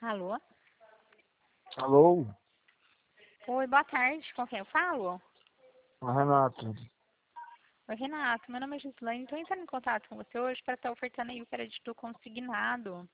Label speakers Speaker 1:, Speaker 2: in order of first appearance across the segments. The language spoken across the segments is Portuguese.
Speaker 1: Alô?
Speaker 2: Alô?
Speaker 1: Oi, boa tarde. Com quem eu falo?
Speaker 2: Renato.
Speaker 1: Oi, Renato. Meu nome é Gislaine. Estou entrando em contato com você hoje para estar ofertando aí o crédito consignado.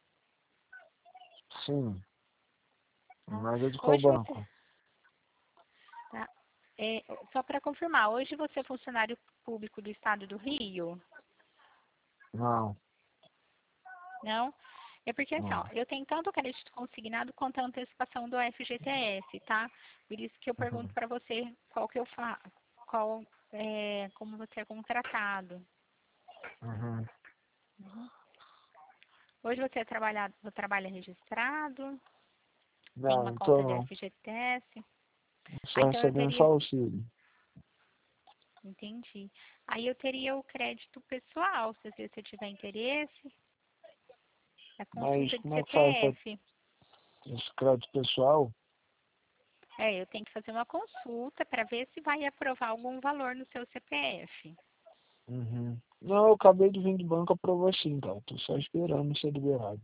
Speaker 2: Sim.
Speaker 1: Tá?
Speaker 2: Mas é de qual
Speaker 1: Hoje você...
Speaker 2: banco?
Speaker 1: Tá? Só para confirmar, hoje você é funcionário público do Estado do Rio?
Speaker 2: Não,
Speaker 1: Não? É porque assim, ó,
Speaker 2: não.
Speaker 1: eu tenho tanto o crédito consignado quanto a antecipação do FGTS, tá? Por isso que eu pergunto
Speaker 2: Uhum.
Speaker 1: para você qual que eu faço, como você é contratado.
Speaker 2: Uhum.
Speaker 1: Uhum. Hoje você trabalha registrado, tem
Speaker 2: Não,
Speaker 1: uma
Speaker 2: então
Speaker 1: conta de
Speaker 2: não.
Speaker 1: FGTS. Ah,
Speaker 2: Só
Speaker 1: então eu
Speaker 2: recebendo só
Speaker 1: teria,
Speaker 2: auxílio.
Speaker 1: entendi. Aí eu teria o crédito pessoal, se você tiver interesse, a
Speaker 2: Mas
Speaker 1: consulta de
Speaker 2: como é que faz para
Speaker 1: CPF.
Speaker 2: esse crédito pessoal?
Speaker 1: Eu tenho que fazer uma consulta para ver se vai aprovar algum valor no seu CPF.
Speaker 2: Uhum. Não, eu acabei de vir do banco, aprovou sim, cara. Tô só esperando ser liberado.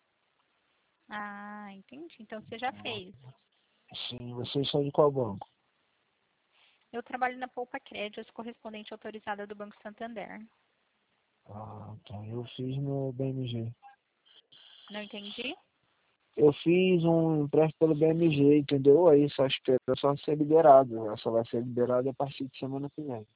Speaker 1: Ah, entendi. Então você já fez.
Speaker 2: Sim, vocês são de qual banco?
Speaker 1: Eu trabalho na Poupa Créditos, correspondente autorizada do Banco Santander.
Speaker 2: Ah, tá. Eu fiz no BMG.
Speaker 1: Não entendi?
Speaker 2: Eu fiz um empréstimo pelo BMG, entendeu? Aí só espero só ser liberado. Ela só vai ser liberado a partir de semana que vem.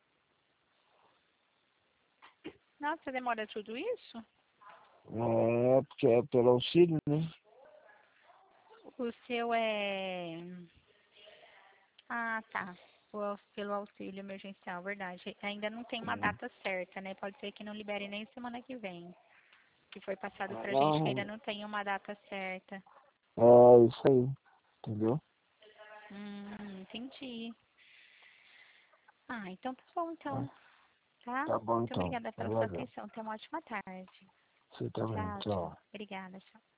Speaker 1: Nossa, demora tudo isso?
Speaker 2: É, porque é pelo auxílio, né?
Speaker 1: O seu é... Ah, tá. Pelo auxílio emergencial, verdade. Ainda não tem uma data certa, né? Pode ser que não libere nem semana que vem. Que foi passado pra gente que ainda
Speaker 2: Não,
Speaker 1: não tem uma data certa.
Speaker 2: é isso aí, entendeu?
Speaker 1: Entendi. Ah, então tá bom, então. Tá?
Speaker 2: Tá bom
Speaker 1: Muito
Speaker 2: então.
Speaker 1: obrigada pela sua
Speaker 2: Valeu.
Speaker 1: atenção. Tenha uma ótima tarde.
Speaker 2: Você também,
Speaker 1: Tchau, tchau.
Speaker 2: tchau.
Speaker 1: Obrigada, tchau.